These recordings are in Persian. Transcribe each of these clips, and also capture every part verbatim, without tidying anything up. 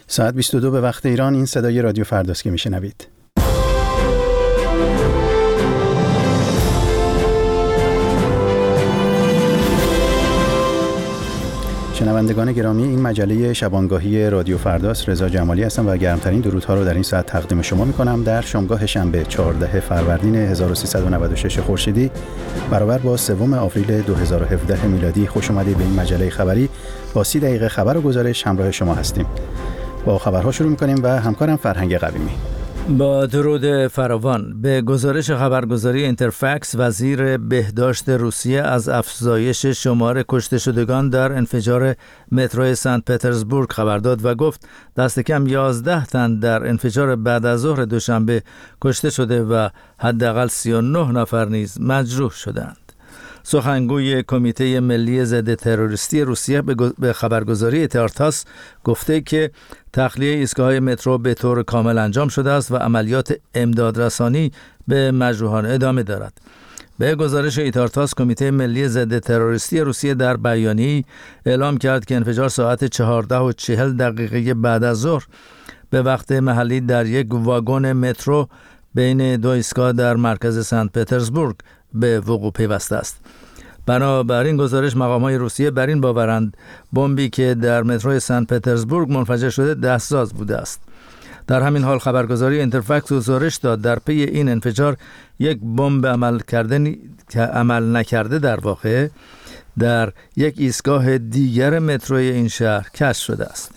ساعت بیست و دو به وقت ایران. این صدای رادیو فرداست که میشنوید. شنوندگان گرامی، این مجله شبانگاهی رادیو فرداست. رضا جمالی هستم و گرمترین درودها رو در این ساعت تقدیم شما میکنم. در شامگاه شنبه چهاردهم فروردین هزار و سیصد و نود و شش خورشیدی برابر با سوم آوریل دو هزار و هفده میلادی خوش اومدید به این مجله خبری. با سی دقیقه خبر و گزارش همراه شما هستیم. با خبرها شروع میکنیم و همکارم فرهنگ قویمی. با درود فراوان. به گزارش خبرگزاری اینترفکس، وزیر بهداشت روسیه از افزایش شمار کشته شدگان در انفجار مترو سنت پترزبورگ خبر داد و گفت دست کم یازده تن در انفجار بعد از ظهر دوشنبه کشته شده و حداقل سی و نه نفر نیز مجروح شدند. سخنگوی کمیته ملی ضد تروریستی روسیه به خبرگزاری تارتاس گفته که تخلیه ایستگاه‌های مترو به طور کامل انجام شده است و عملیات امدادرسانی به مجروحان ادامه دارد. به گزارش ایتارتاس، کمیته ملی ضد تروریستی روسیه در بیانیه‌ای اعلام کرد که انفجار ساعت چهارده و چهل دقیقه بعد از ظهر به وقت محلی در یک واگن مترو بین دو ایستگاه در مرکز سنت پترزبورگ به وقوع پیوسته است. بنابراین گزارش مقام‌های روسیه بر این باورند بمبی که در مترو سنت پترزبورگ منفجر شده دستساز بوده است. در همین حال خبرگزاری اینترفکس گزارش داد در پی این انفجار یک بمب عمل کرده که عمل نکرده در واقع در یک ایستگاه دیگر متروی این شهر کشف شده است.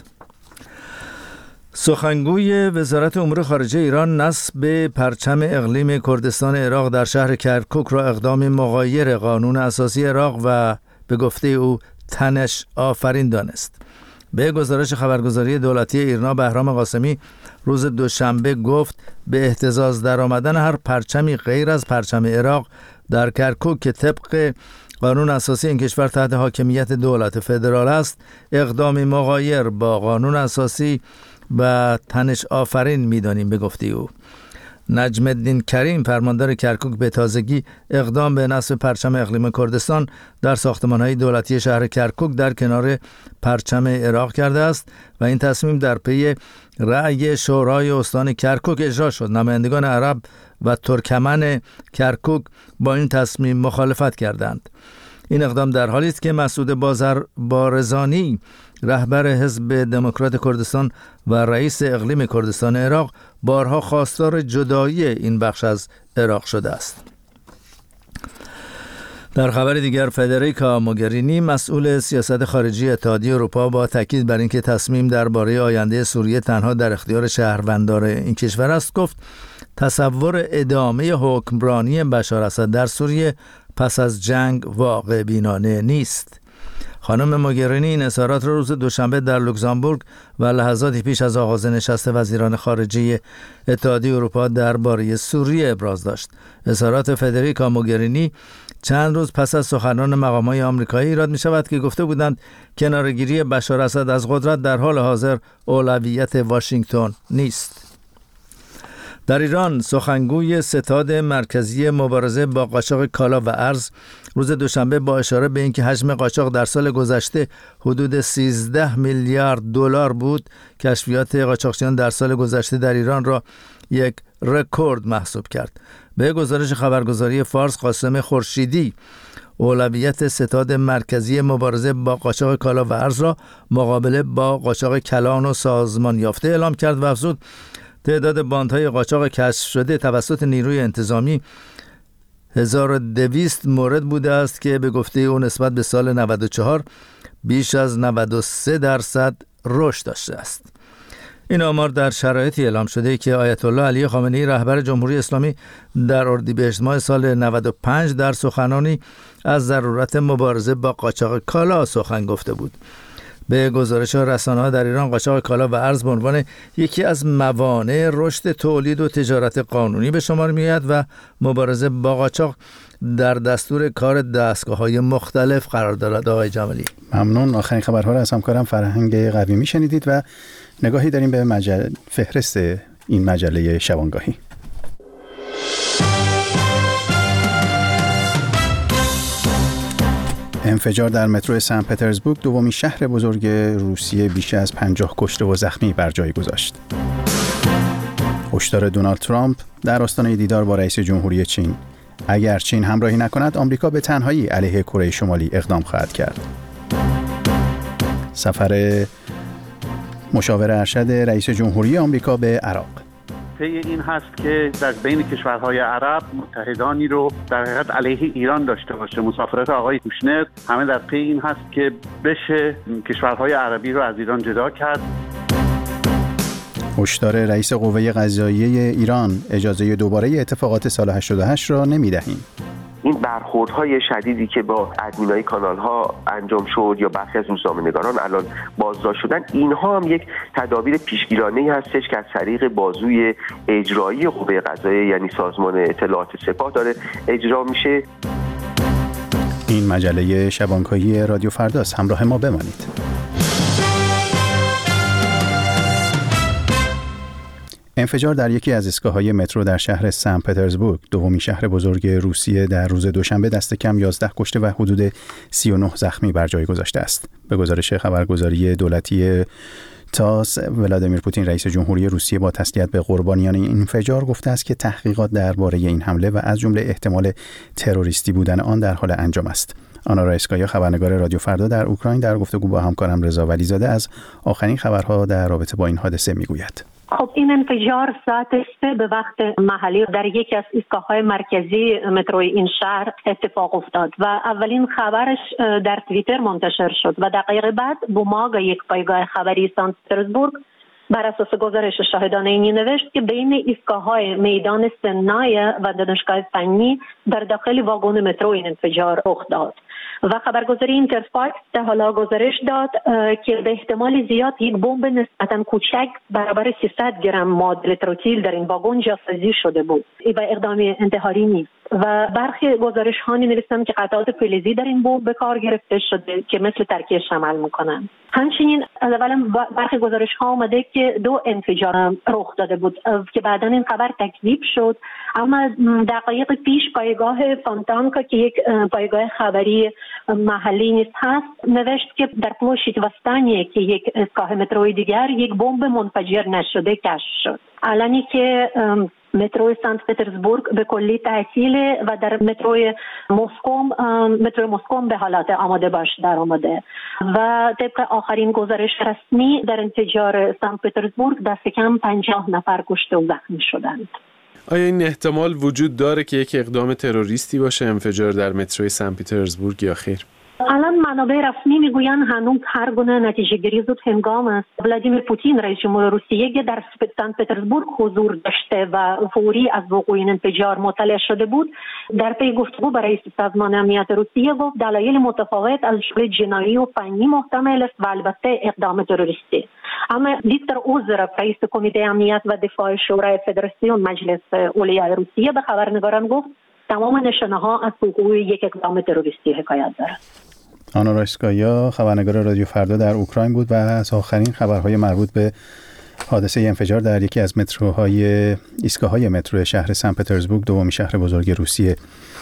سخنگوی وزارت امور خارجه ایران نصب پرچم اقلیم کردستان عراق در شهر کرکوک را اقدام مغایر قانون اساسی عراق و به گفته او تنش آفرین دانست. به گزارش خبرگزاری دولتی ایرنا، بهرام قاسمی روز دوشنبه گفت به اهتزاز در آمدن هر پرچمی غیر از پرچم عراق در کرکوک که طبق قانون اساسی این کشور تحت حاکمیت دولت فدرال است، اقدامی مغایر با قانون اساسی و تنش آفرین می‌دانیم به گفته او. نجم الدین کریم، فرماندار کرکوک، به تازگی اقدام به نصب پرچم اقلیم کردستان در ساختمان‌های دولتی شهر کرکوک در کنار پرچم عراق کرده است و این تصمیم در پی رأی شورای استان کرکوک اجرا شد. نمایندگان عرب و ترکمن کرکوک با این تصمیم مخالفت کردند. این اقدام در حالی است که مسعود بازر بارزانی، رهبر حزب دموکرات کردستان و رئیس اقلیم کردستان عراق، بارها خواستار جدایی این بخش از عراق شده است. در خبر دیگر، فدریکا موگرینی، مسئول سیاست خارجی اتحادیه اروپا، با تاکید بر اینکه تصمیم درباره آینده سوریه تنها در اختیار شهروندان این کشور است، گفت تصور ادامه حکمرانی بشار اسد در سوریه پس از جنگ واقع بینانه نیست. خانم موگرینی این اظهارات را روز دوشنبه در لوکزامبورگ و لحظاتی پیش از آغاز نشست وزیران خارجه اتحادیه اروپا درباره سوریه ابراز داشت. اظهارات فدریکا موگرینی چند روز پس از سخنان مقام‌های آمریکایی ایراد می‌شود که گفته بودند کناره‌گیری بشار اسد از قدرت در حال حاضر اولویت واشنگتن نیست. در ایران، سخنگوی ستاد مرکزی مبارزه با قاچاق کالا و ارز روز دوشنبه با اشاره به اینکه حجم قاچاق در سال گذشته حدود سیزده میلیارد دلار بود، کشفیات قاچاقچیان در سال گذشته در ایران را یک رکورد محسوب کرد. به گزارش خبرگزاری فارس، قاسم خورشیدی اولویت ستاد مرکزی مبارزه با قاچاق کالا و ارز را مقابله با قاچاق کلان و سازمان یافته اعلام کرد و افزود تعداد باندهای قاچاق کشف شده توسط نیروی انتظامی هزار و دویست مورد بوده است که به گفته او نسبت به سال نود و چهار بیش از نود و سه درصد رشد داشته است. این آمار در شرایطی اعلام شده که آیت الله علی خامنه‌ای، رهبر جمهوری اسلامی، در اردیبهشت ماه سال نود و پنج در سخنانی از ضرورت مبارزه با قاچاق کالا سخن گفته بود. به گزارش رسانه‌ها در ایران، قاچاق کالا و ارز به عنوان یکی از موانع رشد تولید و تجارت قانونی به شمار می‌آید و مبارزه با قاچاق در دستور کار دستگاه‌های مختلف قرار دارد. آقای جمالی، ممنون. آخرین خبرها را از همکارم فرهنگ قویمی شنیدید و نگاهی داریم به مجله فهرست این مجله شبانگاهی. انفجار در مترو سن پترزبورگ دومین شهر بزرگ روسیه بیش از پنجاه کشته و زخمی بر جای گذاشت. هشدار دونالد ترامپ در آستانه دیدار با رئیس جمهوری چین: اگر چین همراهی نکند آمریکا به تنهایی علیه کره شمالی اقدام خواهد کرد. سفر مشاور ارشد رئیس جمهوری آمریکا به عراق. طی این هست که در بین کشورهای عرب متحدانی رو در حقیقت علیه ایران داشته باشه. مسافرت آقای کوشنر همه در پی این هست که بشه کشورهای عربی رو از ایران جدا کرد. هشدار رئیس قوه قضاییه ایران: اجازه دوباره اتفاقات سال هشتاد و هشت را نمی‌دهیم. این برخوردهای شدیدی که با ادمینای کانال‌ها انجام شد یا برخی از روزنامه‌نگاران الان بازداشت شدن، اینها هم یک تدابیر پیشگیرانه‌ای هستش که از طریق بازوی اجرایی قوه قضاییه یعنی سازمان اطلاعات سپاه داره اجرا میشه. این مجله شبانگاهی رادیو فرداست. همراه ما بمانید. انفجار در یکی از ایستگاه‌های مترو در شهر سن پترزبورگ، دومین شهر بزرگ روسیه، در روز دوشنبه دست کم یازده کشته و حدود سی و نه زخمی بر جای گذاشته است. به گزارش خبرگزاری دولتی تاس، ولادیمیر پوتین رئیس جمهوری روسیه با تسلیت به قربانیان این انفجار گفته است که تحقیقات درباره این حمله و از جمله احتمال تروریستی بودن آن در حال انجام است. آنا رایسکایا، خبرنگار رادیو فردا در اوکراین، در گفتگو با همکارم رضا ولیزاده از آخرین خبرها در رابطه با این حادثه میگوید. خب این انفجار ساعت سه به وقت محلی در یکی از ایستگاه‌های مرکزی متروی این شهر اتفاق افتاد و اولین خبرش در توییتر منتشر شد و دقیقه بعد بوماگ، یک پایگاه خبری سن پترزبورگ، بر اساس گزارش شاهدان اینی نوشت که بین ایستگاه‌های میدان سنای و دانشگاه فنی در داخل واگن مترو این انفجار رخ داد و خبرگزاری اینترفاکس در حالا گزارش داد که به احتمال زیاد یک بمب نسبتاً کوچک برابر سیصد گرم ماده تروتیل در این واگن جاسازی شده بود و اقدام انتحاری نیست. و برخی گزارش ها نوشتن که قطعات فلزی در این بمب به کار گرفته شده که مثل ترکیبش عمل میکنن. همچنین از اولا برخی گزارش ها اومده که دو انفجار رخ داده بود که بعداً این خبر تکذیب شد، اما دقایق پیش پایگاه فانتانکا که یک پایگاه خبری محلی نیست هست نوشت که در پلوشیت وستانی که یک ایستگاه متروی دیگر یک بمب منفجر نشده کشف شد. الانی که مترو سن پترزبورگ به کلی تعطیل و در مترو مسکو مترو مسکو به حالت آماده باش در آمده و طبق آخرین گزارش رسمی در انفجار سن پترزبورگ دست کم پنجاه نفر کشته و زخمی شدند. آیا این احتمال وجود داره که یک اقدام تروریستی باشه انفجار در متروی سن پترزبورگ یا خیر؟ الان منابع رسمی میگویند هنوز هر گونه نتیجه گیری زود هنگام است. ولادیمیر پوتین رئیس جمهور روسیه که در سن پترزبورگ حضور داشته و فوری از وقوع این انفجار مطلع شده بود، در پی گفتگو با رئیس سازمان امنیت روسیه گفت دلایل متفاوت از جمله جنایی و فنی محتمل است و البته اقدام تروریستی. اما ویکتور اوزرف رئیس کمیته امنیت و دفاع شورای فدراسیون مجلس اولیای روسیه به خبرنگاران گفت تمام نشانه‌ها از وقوع یک اقدام تروریستی حکایت دارد. آنا رایسکایا، خبرنگار رادیو فردا در اوکراین بود و از آخرین خبرهای مربوط به حادثه انفجار در یکی از متروهای ایستگاه‌های مترو شهر سن پترزبورگ، دومین شهر بزرگ روسیه،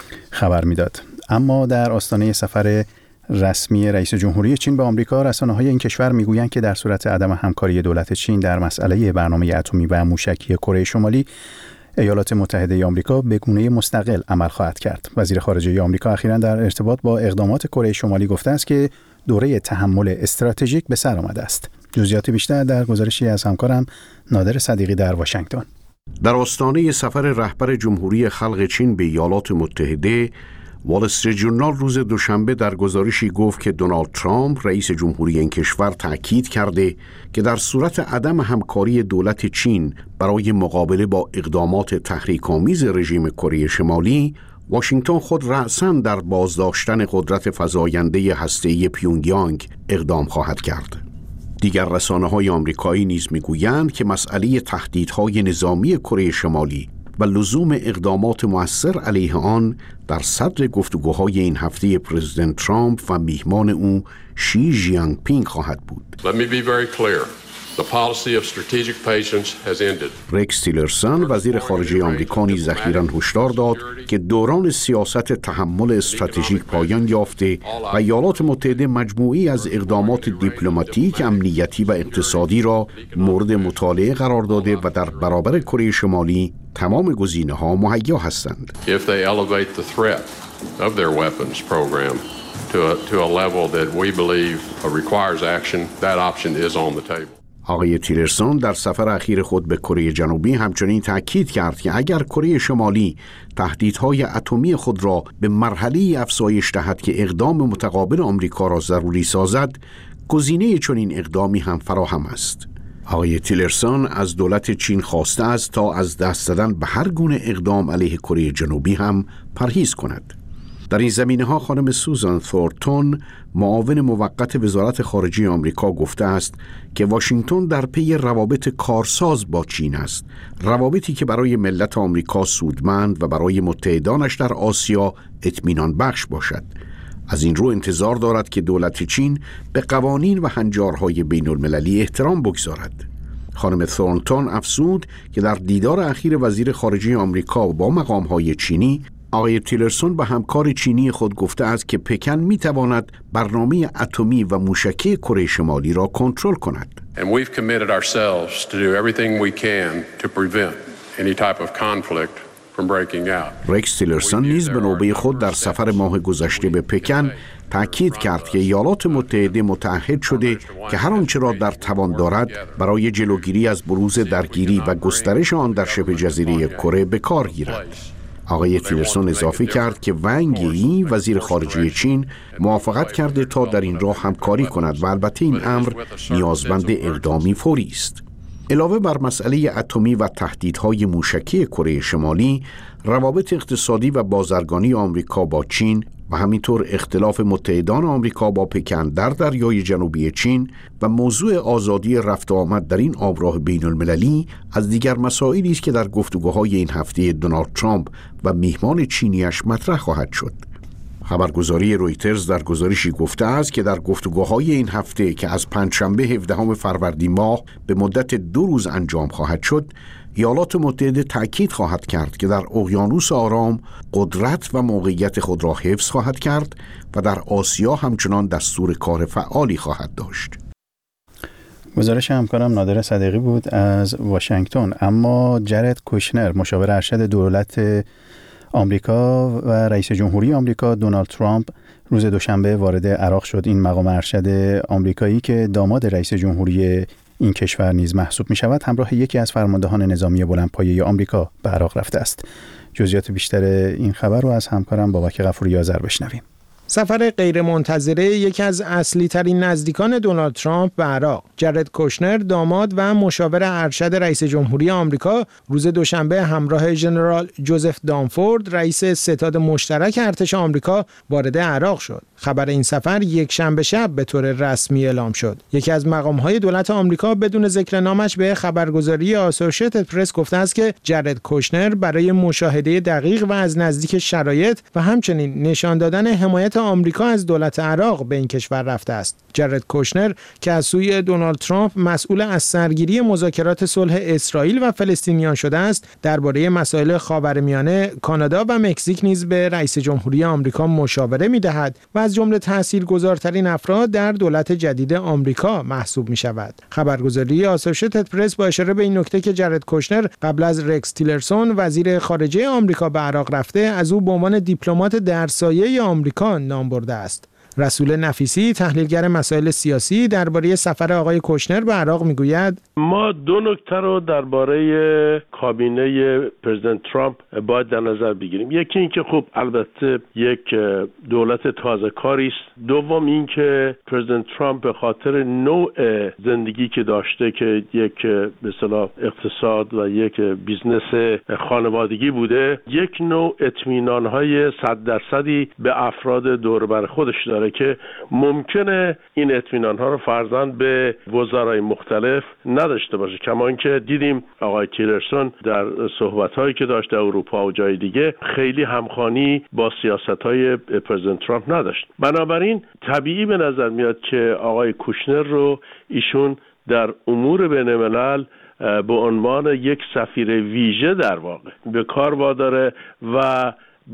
خبر میداد. اما در آستانه سفر رسمی رئیس جمهوری چین به آمریکا، رسانه‌های این کشور میگویند که در صورت عدم همکاری دولت چین در مسئله برنامه اتمی و موشکی کره شمالی، ایالات متحده آمریکا به گونه مستقل عمل خواهد کرد. وزیر خارجه آمریکا اخیراً در ارتباط با اقدامات کره شمالی گفته است که دوره تحمل استراتژیک به سر آمده است. جزئیات بیشتر در گزارشی از همکارم نادر صدیقی در واشنگتن. در آستانه سفر رهبر جمهوری خلق چین به ایالات متحده، وال استریت ژورنال روز دوشنبه در گزارشی گفت که دونالد ترامپ رئیس جمهوری این کشور تأکید کرده که در صورت عدم همکاری دولت چین برای مقابله با اقدامات تحریک‌آمیز رژیم کره شمالی، واشنگتن خود رأساً در بازداشتن قدرت فزاینده هسته‌ای پیونگیانگ اقدام خواهد کرد. دیگر رسانه‌های آمریکایی نیز می‌گویند که مسئله تهدیدهای نظامی کره شمالی و لزوم اقدامات مؤثر علیه آن در صدر گفتگوهای این هفته پرزیدنت ترامپ و میهمان او شی ژینگ پینگ خواهد بود. Let me be very clear. The policy of strategic patience has ended. رکس تیلرسون وزیر خارجه آمریکا نیز اخیراً هشدار داد که دوران سیاست تحمل استراتژیک پایان یافته و ایالات متحده مجموعی از اقدامات دیپلماتیک، امنیتی و اقتصادی را مورد مطالعه قرار داده و در برابر کره شمالی تمام گزینه‌ها مهیا هستند. If they elevate the threat of their weapons program to a, to a level that we believe requires action, that option is on the table. آقای تیلرسون در سفر اخیر خود به کره جنوبی همچنین تأکید کرد که اگر کره شمالی تهدیدهای اتمی خود را به مرحله افزایش دهد که اقدام متقابل آمریکا را ضروری سازد، گزینه چنین اقدامی هم فراهم است. آقای تیلرسون از دولت چین خواسته است تا از دست دادن به هر گونه اقدام علیه کره جنوبی هم پرهیز کند. در این زمینه‌ها خانم سوزان ثورنتون، معاون موقت وزارت خارجه آمریکا، گفته است که واشنگتن در پی روابط کارساز با چین است، روابطی که برای ملت آمریکا سودمند و برای متحدانش در آسیا اطمینان بخش باشد. از این رو انتظار دارد که دولت چین به قوانین و هنجارهای بین المللی احترام بگذارد. خانم ثورنتون افزود که در دیدار اخیر وزیر خارجه آمریکا با مقام‌های چینی، آقای تیلرسون به همکار چینی خود گفته است که پکن می‌تواند برنامه اتمی و موشکی کره شمالی را کنترل کند. And we've committed ourselves to do everything we can to prevent any type of conflict from breaking out. رکس تیلرسون نیز به نوبه خود در سفر ماه گذشته به پکن تأکید کرد که ایالات متحده متعهد شده که هر آنچه را در توان دارد برای جلوگیری از بروز درگیری و گسترش آن در شبه جزیره کره به کار گیرد. آقای تیلرسون اضافه کرد که ونگ یی، وزیر خارجه چین، موافقت کرده تا در این راه همکاری کند و البته این امر نیازمند اقدامی فوری است. علاوه بر مسئله اتمی و تهدیدهای موشکی کره شمالی، روابط اقتصادی و بازرگانی آمریکا با چین و همینطور اختلاف متحدان آمریکا با پکن در دریای جنوبی چین و موضوع آزادی رفت و آمد در این آبراه بین المللی از دیگر مسائلی است که در گفتگوهای این هفته دونالد ترامپ و میهمان چینیش مطرح خواهد شد. خبرگزاری رویترز در گزارشی گفته است که در گفتگوهای این هفته که از پنجشنبه هفدهم فروردین ماه به مدت دو روز انجام خواهد شد، ایالات متحده تأکید خواهد کرد که در اقیانوس آرام قدرت و موقعیت خود را حفظ خواهد کرد و در آسیا همچنان دستور کار فعالی خواهد داشت. گزارش همکارم نادر صدیقی بود از واشنگتن. اما جرد کوشنر، مشاور ارشد دولت آمریکا و رئیس جمهوری آمریکا دونالد ترامپ، روز دوشنبه وارد عراق شد. این مقام ارشد آمریکایی که داماد رئیس جمهوری این کشور نیز محسوب می شود، همراه یکی از فرماندهان نظامی بلندپایه آمریکا به عراق رفته است. جزئیات بیشتر این خبر رو از همکارم بابک غفوری آذر بشنویم. سفر غیرمنتظره یکی از اصلی ترین نزدیکان دونالد ترامپ به عراق، جرد کوشنر، داماد و مشاور ارشد رئیس جمهوری آمریکا، روز دوشنبه همراه ژنرال جوزف دانفورد، رئیس ستاد مشترک ارتش آمریکا، وارد عراق شد. خبر این سفر یک شنبه شب به طور رسمی اعلام شد. یکی از مقام‌های دولت آمریکا بدون ذکر نامش به خبرگزاری آسوشیتد پرس گفته است که جرد کوشنر برای مشاهده دقیق و از نزدیک شرایط و همچنین نشان دادن حمایت آمریکا از دولت عراق به این کشور رفته است. جرد کوشنر که از سوی دونالد ترامپ مسئول از سرگیری مذاکرات صلح اسرائیل و فلسطینیان شده است، درباره مسائل خاورمیانه، کانادا و مکزیک نیز به رئیس جمهوری آمریکا مشاوره می‌دهد و از جمله تاثیرگذارترین افراد در دولت جدید آمریکا محسوب می‌شود. خبرگزاری آسوشیتد پرس با اشاره به این نکته که جرد کوشنر قبل از رکس تیلرسون، وزیر خارجه آمریکا، به عراق رفته، از او به عنوان دیپلمات در سایه آمریکا نام برده است. رسول نفیسی، تحلیلگر مسائل سیاسی، درباره سفر آقای کوشنر به عراق میگوید: ما دو نکته رو درباره کابینه پرزیدنت ترامپ باید در نظر بگیریم. یکی این که خب البته یک دولت تازه کاری است. دوم این که پرزیدنت ترامپ به خاطر نوع زندگی که داشته که یک به اصطلاح اقتصاد و یک بیزنس خانوادگی بوده، یک نوع اطمینان‌های صد درصدی به افراد دور بر خودش داره که ممکنه این اطمینان‌ها رو فرضاً به وزرای مختلف نداشته باشه. کما اینکه دیدیم آقای تیلرسون در صحبت‌هایی که داشت در اروپا و جای دیگه خیلی همخوانی با سیاست‌های پرزیدنت ترامپ نداشت. بنابراین طبیعی به نظر میاد که آقای کوشنر رو ایشون در امور بین الملل به عنوان یک سفیر ویژه در واقع به کار واداره و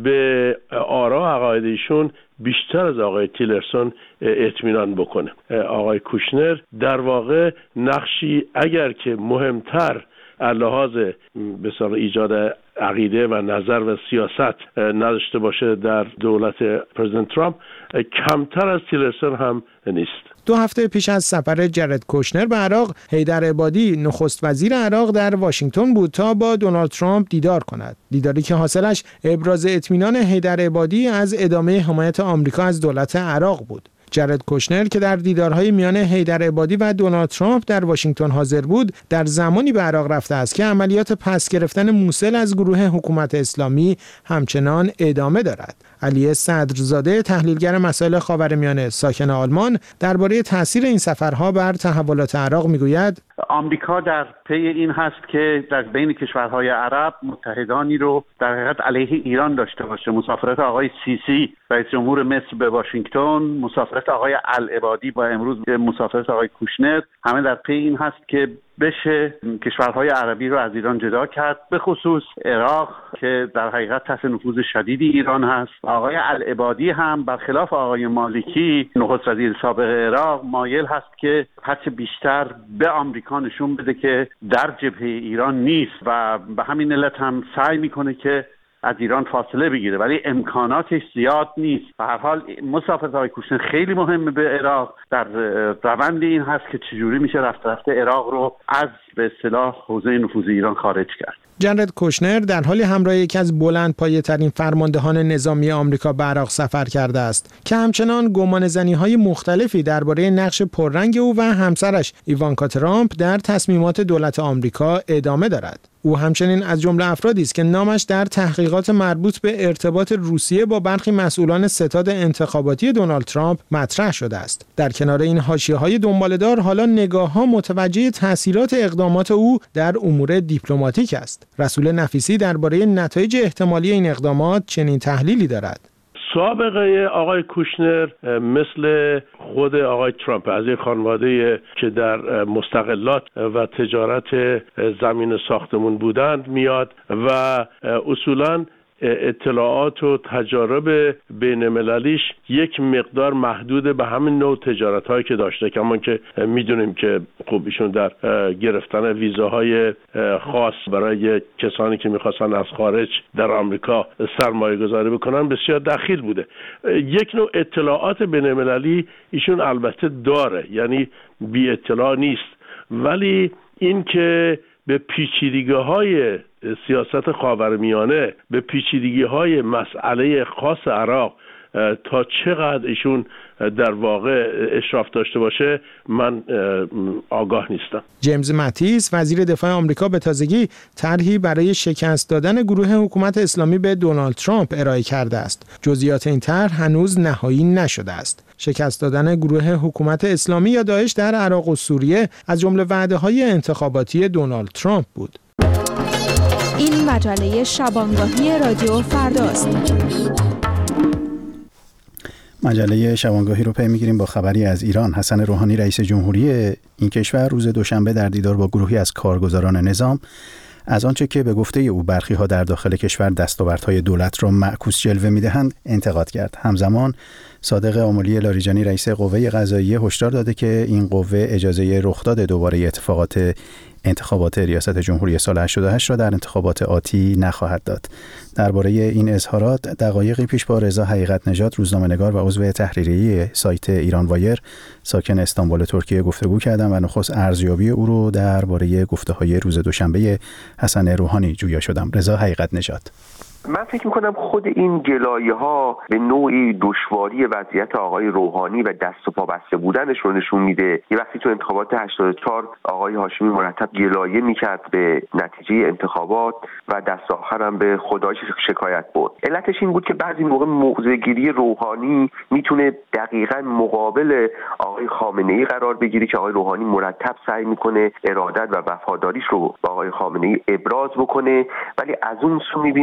به آرا عقاید ایشون بیشتر از آقای تیلرسون اطمینان بکنه. آقای کوشنر در واقع نقشی اگر که مهمتر لحاظ به اصطلاح ایجاد عقیده و نظر و سیاست نداشته باشه در دولت پرزیدنت ترامپ، کمتر از تیلرسون هم نیست. دو هفته پیش از سفر جرد کوشنر به عراق، حیدر عبادی نخست وزیر عراق در واشنگتن بود تا با دونالد ترامپ دیدار کند. دیداری که حاصلش ابراز اطمینان حیدر عبادی از ادامه حمایت آمریکا از دولت عراق بود. جرد کوشنر که در دیدارهای میان حیدر عبادی و دونالد ترامپ در واشنگتن حاضر بود، در زمانی به عراق رفته است که عملیات پس گرفتن موصل از گروه حکومت اسلامی همچنان ادامه دارد. علی صدرزاده، تحلیلگر مسائل خاورمیانه ساکن آلمان، درباره تاثیر این سفرها بر تحولات عراق میگوید: آمریکا در پی این هست که در بین کشورهای عرب متحدانی رو در حقیقت علیه ایران داشته باشه. مسافرت آقای سیسی رئیس جمهور مصر به واشنگتن، مسافرت آقای العبادی و امروز مسافرت آقای کوشنر، همه در پی این هست که بشه کشورهای عربی رو از ایران جدا کرد، به خصوص عراق که در حقیقت تحت نفوذ شدیدی ایران هست. آقای العبادی هم برخلاف آقای مالکی نخست وزیر سابق عراق مایل هست که هرچه بیشتر به آمریکا نشون بده که در جبهه ایران نیست و به همین علت هم سعی میکنه که از ایران فاصله بگیره، ولی امکاناتش زیاد نیست. به هر حال مسافرت آقای کوشنر خیلی مهمه به عراق، در روند این هست که چجوری میشه رفته رفته عراق رو از به اصطلاح حوزه نفوذ ایران خارج کرد. جرد کوشنر در حالی همراه یکی از بلندپایه‌ترین فرماندهان نظامی آمریکا به عراق سفر کرده است که همچنان گمانه‌زنی‌های مختلفی درباره نقش پررنگ او و همسرش ایوانکا ترامپ در تصمیمات دولت آمریکا ادامه دارد. او همچنین از جمله افرادی است که نامش در تحقیقات مربوط به ارتباط روسیه با برخی مسئولان ستاد انتخاباتی دونالد ترامپ مطرح شده است. در کنار این حاشیه‌های دنباله‌دار، حالا نگاه‌ها متوجه تأثیرات اقدامات او در امور دیپلماتیک است. رسول نفیسی درباره نتایج احتمالی این اقدامات چنین تحلیلی دارد: سابقه آقای کوشنر مثل خود آقای ترامپ، از یک خانواده که در مستقلات و تجارت زمین ساختمون بودند میاد و اصولاً اطلاعات و تجارب بین المللیش یک مقدار محدود به همین نوع تجارت هایی که داشته، کما که میدونیم که خب ایشون در گرفتن ویزاهای خاص برای کسانی که میخواستن از خارج در آمریکا سرمایه گذاری بکنن بسیار دخیل بوده. یک نوع اطلاعات بین المللی ایشون البته داره، یعنی بی اطلاع نیست، ولی این که به پیچیدگی‌های سیاست خاورمیانه، به پیچیدگی‌های مسئله خاص عراق تا چقدر ایشون در واقع اشراف داشته باشه من آگاه نیستم. جیمز ماتیس، وزیر دفاع آمریکا، به تازگی طرحی برای شکست دادن گروه حکومت اسلامی به دونالد ترامپ ارائه کرده است. جزئیات این طرح هنوز نهایی نشده است. شکست دادن گروه حکومت اسلامی یا داعش در عراق و سوریه از جمله وعده‌های انتخاباتی دونالد ترامپ بود. این مجله شبانگاهی رادیو فرداست. مجله شبانگاهی رو پی میگیریم با خبری از ایران. حسن روحانی رئیس جمهوری این کشور روز دوشنبه در دیدار با گروهی از کارگزاران نظام از آنچه که به گفته او برخی ها در داخل کشور دستاوردهای دولت را معکوس جلوه میدهند انتقاد کرد. همزمان صادق آملی لاریجانی رئیس قوه قضاییه هشدار داده که این قوه اجازه رخداد دوباره اتفاقات انتخابات ریاست جمهوری سال هشتاد و هشت را در انتخابات آتی نخواهد داد. درباره این اظهارات دقایقی پیش با رضا حقیقت نژاد، روزنامه‌نگار و عضو تحریریه سایت ایران وایر ساکن استانبول ترکیه گفتگو کردم و نخست ارزیابی او رو درباره گفته‌های روز دوشنبه حسن روحانی جویا شدم. رضا حقیقت نژاد: من فکر میکنم خود این گلایه ها به نوعی دشواری وضعیت آقای روحانی و دست و پا بسته بودنش رو نشون میده. یه وقتی تو انتخابات هشتاد و چهار آقای هاشمی مرتب گلایه میکرد به نتیجه انتخابات و دست آخر هم به خدایش شکایت برد. علتش این بود که بعضی موقع موضع‌گیری روحانی میتونه دقیقاً مقابل آقای خامنه‌ای قرار بگیره که آقای روحانی مرتب سعی میکنه ارادت و وفاداریش رو با آقای خامنه‌ای ابراز بکنه، ولی از اون سو میبینه که در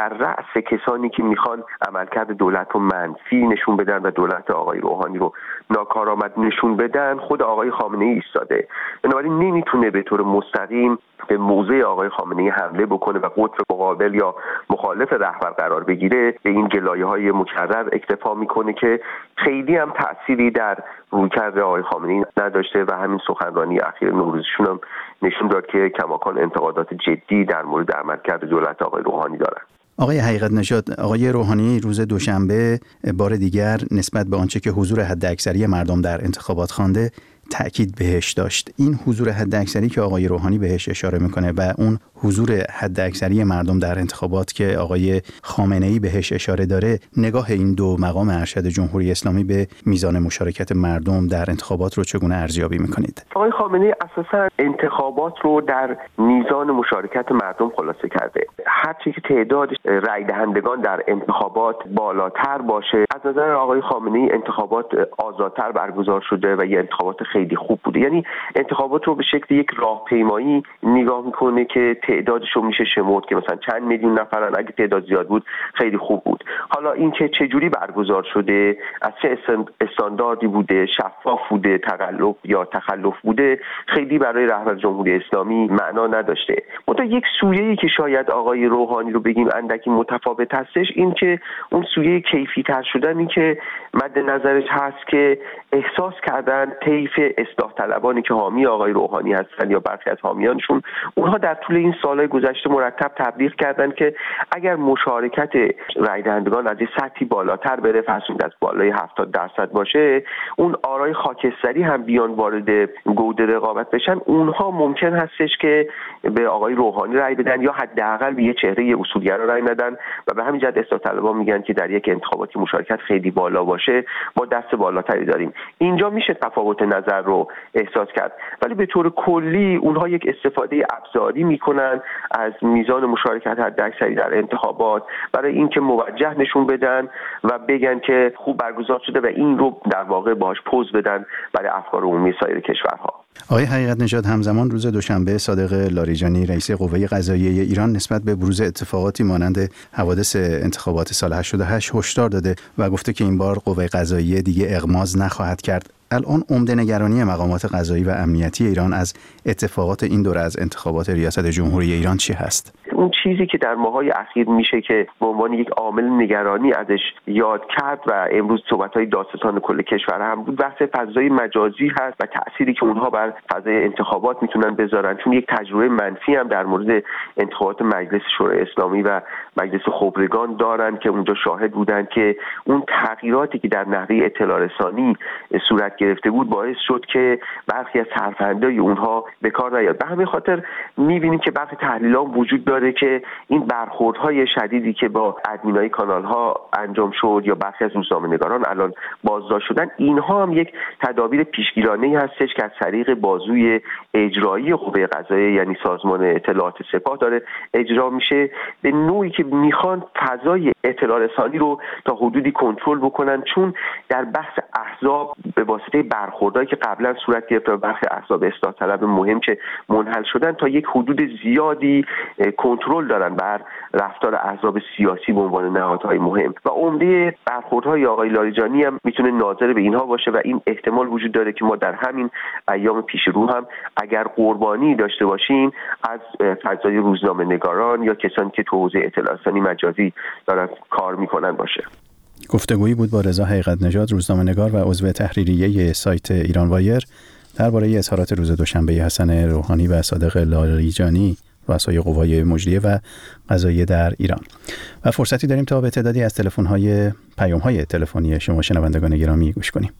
در رأس کسانی که میخوان عملکرد دولت رو منفی نشون بدن و دولت آقای روحانی رو ناکارآمد نشون بدن خود آقای خامنه‌ای ایستاده. بنابراین نمیتونه به طور مستقیم به موضع آقای خامنه‌ای حمله بکنه و قطب مقابل یا مخالف رهبر قرار بگیره. به این گلایه‌های مکرر اکتفا میکنه که خیلی هم تأثیری در رویکرد آقای خامنه‌ای نداشته و همین سخنرانی اخیر نوروزشون هم نشون داد که کماکان انتقادات جدی در مورد عملکرد دولت آقای روحانی دارن. آقای حقیقت نژاد، آقای روحانی روز دوشنبه بار دیگر نسبت به آنچه که حضور حداکثری مردم در انتخابات خوانده تأکید بهش داشت. این حضور حداکثری که آقای روحانی بهش اشاره میکنه و اون حضور حداکثری مردم در انتخابات که آقای خامنه‌ای بهش اشاره داره، نگاه این دو مقام ارشد جمهوری اسلامی به میزان مشارکت مردم در انتخابات رو چگونه ارزیابی میکنید؟ آقای خامنه‌ای اساساً انتخابات رو در میزان مشارکت مردم خلاصه کرده. هرچی که تعداد رای دهندگان در انتخابات بالاتر باشه، از نظر آقای خامنه‌ای انتخابات آزادتر برگزار شده و یه انتخابات خیلی خوب بوده. یعنی انتخابات رو به شکل یک راهپیمایی نگاه میکنه که تعدادش رو میشه شمرد که مثلا چند میلیون نفرن، اگه تعداد زیاد بود خیلی خوب بود. حالا اینکه چه جوری برگزار شده، از چه استانداردی بوده، شفاف بوده، تقلب یا تخلف بوده، خیلی برای رهبر جمهوری اسلامی معنا نداشته. منتها یک سویه‌ای که شاید آقای روحانی رو بگیم اندکی متفاوت هستش، این که اون سویه کیفی تر شدن، این که مد نظرش هست که احساس کردن طیف اصلاح طلبانی که حامی آقای روحانی هستن یا برخی از حامیانشون، اونها در طول این سالهای گذشته مرتب تبلیغ کردن که اگر مشارکت رای دهندگان از سطحی بالاتر بره، فرض کنید از بالای هفتاد درصد باشه، اون آرای خاکستری هم بیان وارد گود رقابت بشن، اونها ممکن هستش که به آقای روحانی رای بدن یا حداقل به یه چهره اصولگرا رای ندن و به همین جهت اصلاح طلبان میگن که در یک انتخاباتی مشارکت خیلی بالا باشه ما دست بالاتری داریم. اینجا میشه تفاوت نظر رو احساس کرد، ولی به طور کلی اونها یک استفاده ابزاری میکنن از میزان مشارکت حداکثری در انتخابات برای اینکه موجه نشون بدن و بگن که خوب برگزار شده و این رو در واقع باهاش پوز بدن برای افکار عمومی سایر کشورها. آقای حقیقت نژاد، همزمان روز دوشنبه صادق لاریجانی رئیس قوه قضاییه ایران نسبت به بروز اتفاقاتی مانند حوادث انتخابات سال هشتاد و هشت هشدار داده و گفته که این بار قوه قضاییه دیگه اغماض نخواهد کرد. الان عمده نگرانی مقامات قضایی و امنیتی ایران از اتفاقات این دوره از انتخابات ریاست جمهوری ایران چی هست؟ اون چیزی که در ماه‌های اخیر میشه که به عنوان یک عامل نگرانی ازش یاد کرد و امروز صحبت‌های داستان کل کشور هم بود، بحث فضای مجازی هست و تأثیری که اونها بر فضای انتخابات میتونن بذارن، چون یک تجربه منفی هم در مورد انتخابات مجلس شورای اسلامی و مجلس خبرگان دارن که اونجا شاهد بودن که اون تغییراتی که در نحوه اطلاع رسانی صورت گرفته بود باعث شد که برخی از سرفندهای اونها به کار نیاد. به همین خاطر می‌بینیم که برخی تحلیل‌ها وجود داره که این برخوردهای شدیدی که با ادمینای کانال‌ها انجام شد یا برخی از روزنامه‌نگاران الان بازداشت شدن، اینها هم یک تدابیر پیشگیرانه‌ای هستش که از طریق بازوی اجرایی قوه قضاییه یعنی سازمان اطلاعات سپاه داره اجرا میشه، به نوعی که میخوان فضای اطلاع رسانی رو تا حدودی کنترل بکنن، چون در بحث احزاب به واسطه برخوردایی که قبلا صورت گرفت و برخی احزاب اصلاح طلب مهم که منحل شدن تا یک حدود زیادی کنترل دارن بر رفتار احزاب سیاسی به عنوان نهادهای مهم و عمده برخوردهای آقای لاریجانی هم میتونه ناظر به اینها باشه و این احتمال وجود داره که ما در همین ایام پیش رو هم اگر قربانی داشته باشیم از فضای روزنامه‌نگاران یا کسانی که تو حوزه اطلاع رسانی مجازی دارن کار میکنن باشه. گفتگویی بود با رضا حقیقت نژاد، روزنامه‌نگار و عضو تحریریه سایت ایران وایر، درباره اظهارات روز دوشنبه حسن روحانی و صادق لاریجانی، رؤسای قوای مجریه و قضاییه در ایران. و فرصتی داریم تا به تعدادی از تلفن‌های پیام‌های تلفنی شما شنوندگان گرامی گوش کنیم.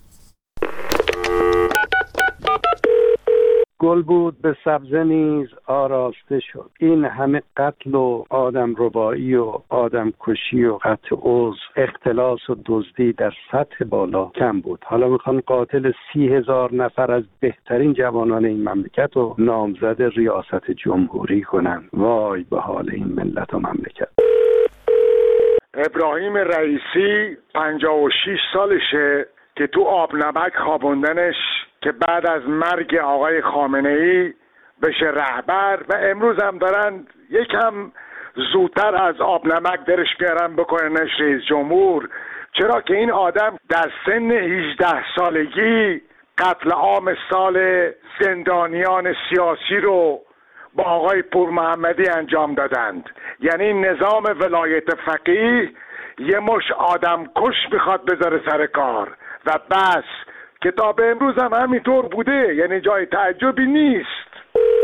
گل بود به سبزه نیز آراسته شد. این همه قتل و آدم ربایی و آدم کشی و قطع عضو، اختلاس و دزدی در سطح بالا کم بود. حالا میخوان قاتل سی هزار نفر از بهترین جوانان این مملکت و نامزد ریاست جمهوری کنن. وای به حال این ملت و مملکت. ابراهیم رئیسی پنجاه و شش سالشه که تو آب نمک خوابوندنش که بعد از مرگ آقای خامنه‌ای بشه رهبر و امروز هم دارن یکم زودتر از آب نمک درش بیارن بکننش رئیس جمهور، چرا که این آدم در سن هجده سالگی قتل عام سال زندانیان سیاسی رو با آقای پور محمدی انجام دادند. یعنی نظام ولایت فقیه یه مش آدم کش میخواد بذاره سر کار و بس که تا به امروز هم همینطور بوده، یعنی جای تعجبی نیست.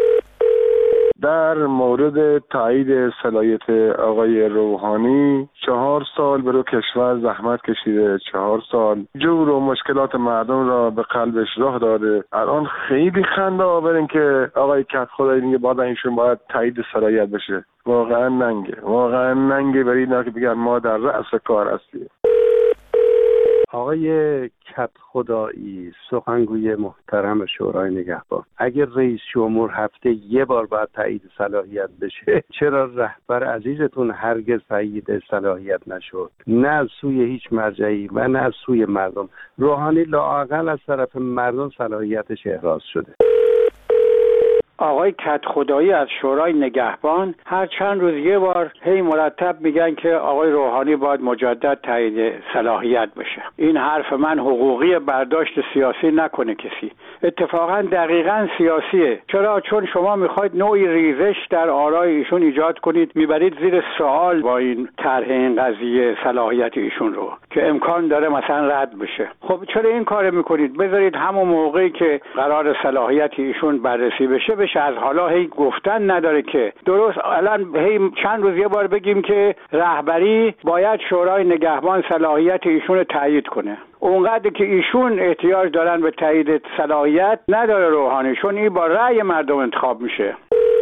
در مورد تایید صلاحیت آقای روحانی، چهار سال برای کشور زحمت کشیده، چهار سال جور و مشکلات مردم را به قلبش راه داده. الان خیلی خنده آورین که آقای کدخدایی میگه بعد اینشون باید تایید صلاحیت بشه. واقعا ننگه، واقعا ننگه برای اینا که بگن ما در رأس کار هستیم. آقای کدخدایی، سخنگوی محترم شورای نگهبان، اگر رئیس جمهور هفته یه بار باید تایید صلاحیت بشه، چرا رهبر عزیزتون هرگز تایید صلاحیت نشد؟ نه از سوی هیچ مرجعی و نه از سوی مردم. روحانی لااقل از طرف مردم صلاحیتش احراز شده. آقای کدخدایی از شورای نگهبان هر چند روز یه بار هی مرتب میگن که آقای روحانی باید مجدد تایید صلاحیت بشه. این حرف من حقوقی برداشت سیاسی نکنه کسی. اتفاقا دقیقاً سیاسیه. چرا؟ چون شما میخواید نوعی ریزش در آرای ایشون ایجاد کنید، میبرید زیر سوال با این طرح این قضیه صلاحیت ایشون رو که امکان داره مثلا رد بشه. خب چرا این کار میکنید؟ بذارید همون موقعی که قرار صلاحیت ایشون بررسی بشه بشه. از حالا هی گفتن نداره که درست الان هی چند روز یه بار بگیم که رهبری باید شورای نگهبان صلاحیت ایشون رو تایید کنه. اونقدر که ایشون احتیاج دارن به تایید صلاحیت نداره روحانی، چون این با رأی مردم انتخاب میشه.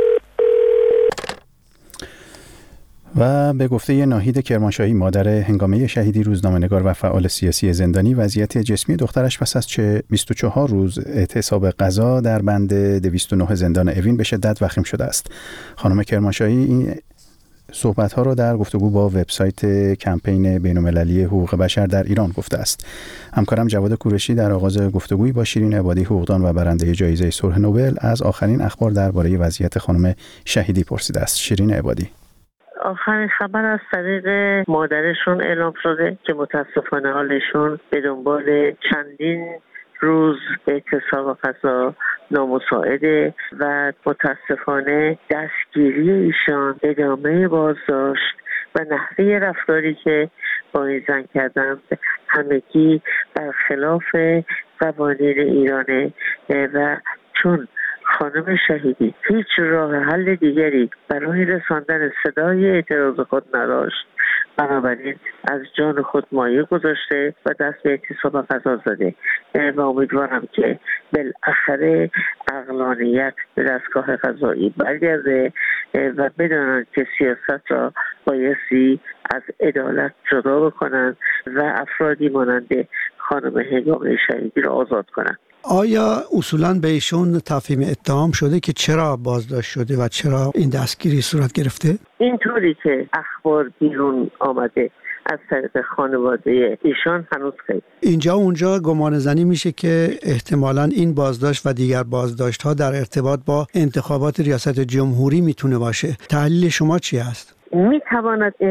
و به گفته ناهید کرمانشاهی، مادر هنگامه شهیدی، روزنامه‌نگار و فعال سیاسی زندانی، وضعیت جسمی دخترش پس از چه بیست و چهار روز اعتصاب غذا در بند دویست و نه زندان اوین به شدت وخیم شده است. خانم کرمانشاهی این صحبت‌ها را در گفتگو با وبسایت کمپین بین‌المللی حقوق بشر در ایران گفته است. همکارم جواد کوروشی در آغاز گفتگویی با شیرین عبادی، حقوقدان و برنده جایزه صلح نوبل، از آخرین اخبار درباره وضعیت خانم شهیدی پرسیده است. شیرین عبادی: آخرین خبر از طریق مادرشون اعلام شده که متاسفانه حالشون به دنبال چندین روز اعتصاب غذا نامساعده و متاسفانه دستگیری ایشان، ادامه بازداشت و نحوه رفتاری که با این زن کردن همگی برخلاف قوانین ایرانه و چون خانم شهیدی هیچ راه حل دیگری برای رساندن صدای اعتراض خود نداشت، بنابراین از جان خود مایه گذاشته و دست به اعتصاب غذا زده و امیدوارم که بالاخره عقلانیت به دستگاه قضایی برگرده و بدانند که سیاست را بایستی از عدالت جدا بکنند و افرادی مانند خانم هنگامه شهیدی را آزاد کنند. آیا اصولاً به ایشون تفهیم اتهام شده که چرا بازداشت شده و چرا این دستگیری صورت گرفته؟ اینطوری که اخبار بیرون آمده از طریق خانواده ایشان هنوز خیلی. اینجا اونجا گمان زنی میشه که احتمالاً این بازداشت و دیگر بازداشت ها در ارتباط با انتخابات ریاست جمهوری میتونه باشه. تحلیل شما چی است؟ می تواند این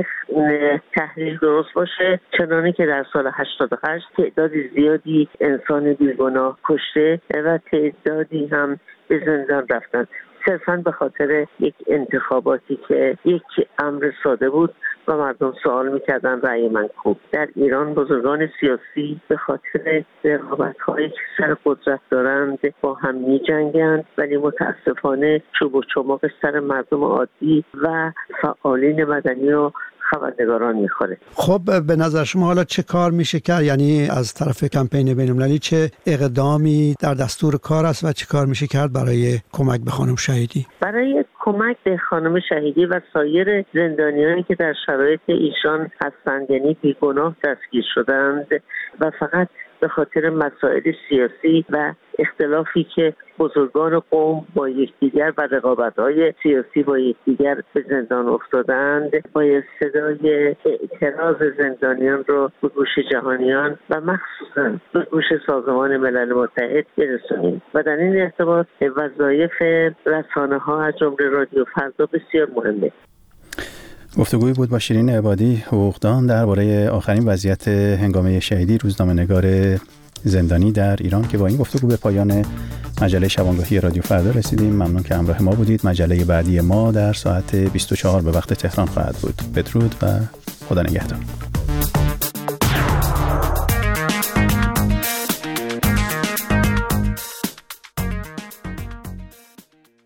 تحلیل درست باشه، چنانه که در سال هشتاد و هشت تعدادی زیادی انسان بیگناه کشته و تعدادی هم به زندان رفتن، صرفاً به خاطر یک انتخاباتی که یک امر ساده بود و مردم سوال میکردن رأی من خوب. در ایران بزرگان سیاسی به خاطر رقابت‌هایی که سر قدرت دارند با هم می‌جنگند، ولی متاسفانه چوب و چماق سر مردم عادی و فعالین مدنی و خبرنگاران میخوره. خب به نظر شما حالا چه کار میشه کرد؟ یعنی از طرف کمپین بین‌المللی چه اقدامی در دستور کار است و چه کار میشه کرد برای کمک به خانم شهیدی؟ برای کمک به خانم شهیدی و سایر زندانیانی که در شرایط ایشان هستند، یعنی بیگناه دستگیر شدند و فقط به خاطر مسائل سیاسی و اختلافی که بزرگان قوم با یکدیگر و رقابت‌های سیاسی با یکدیگر به زندان افتادند، باید صدای اعتراض زندانیان رو به گوش جهانیان و مخصوصاً به گوش سازمان ملل متحد برسونیم و در این ارتباط وظایف رسانه‌ها از جمله رادیو فردا بسیار مهمه. گفتگویی بود با شیرین عبادی، حقوقدان، درباره آخرین وضعیت هنگامه شهیدی روزنامه‌نگار زندانی در ایران که با این گفتگو به پایان مجله شبانگاهی رادیو فردا رسیدیم. ممنون که همراه ما بودید. مجله بعدی ما در ساعت بیست و چهار به وقت تهران خواهد بود. بدرود و خدا نگهدار.